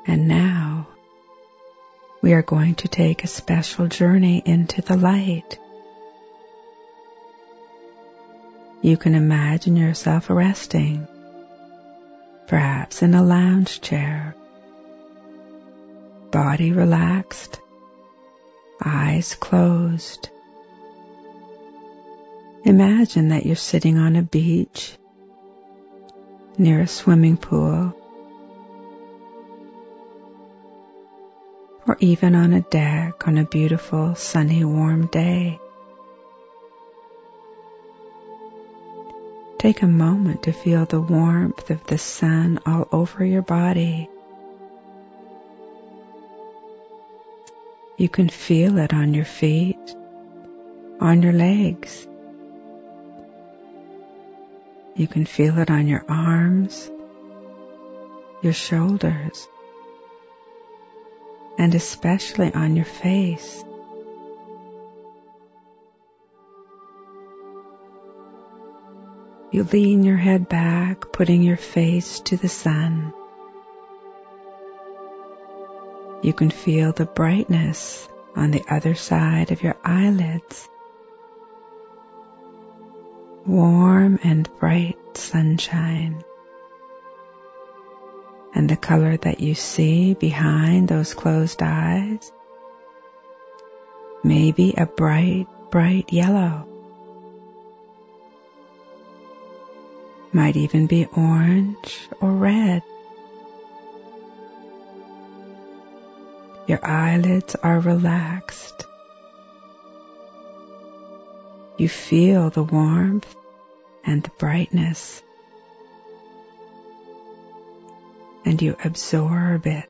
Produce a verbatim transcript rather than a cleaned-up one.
And now we are going to take a special journey into the light. You can imagine yourself resting, perhaps in a lounge chair, body relaxed, eyes closed. Imagine that you're sitting on a beach, near a swimming pool, or even on a deck on a beautiful, sunny, warm day. Take a moment to feel the warmth of the sun all over your body. You can feel it on your feet, on your legs. You can feel it on your arms, your shoulders, and especially on your face. You lean your head back, putting your face to the sun. You can feel the brightness on the other side of your eyelids. Warm and bright sunshine. And the color that you see behind those closed eyes may be a bright, bright yellow. Might even be orange or red. Your eyelids are relaxed. You feel the warmth and the brightness, and you absorb it.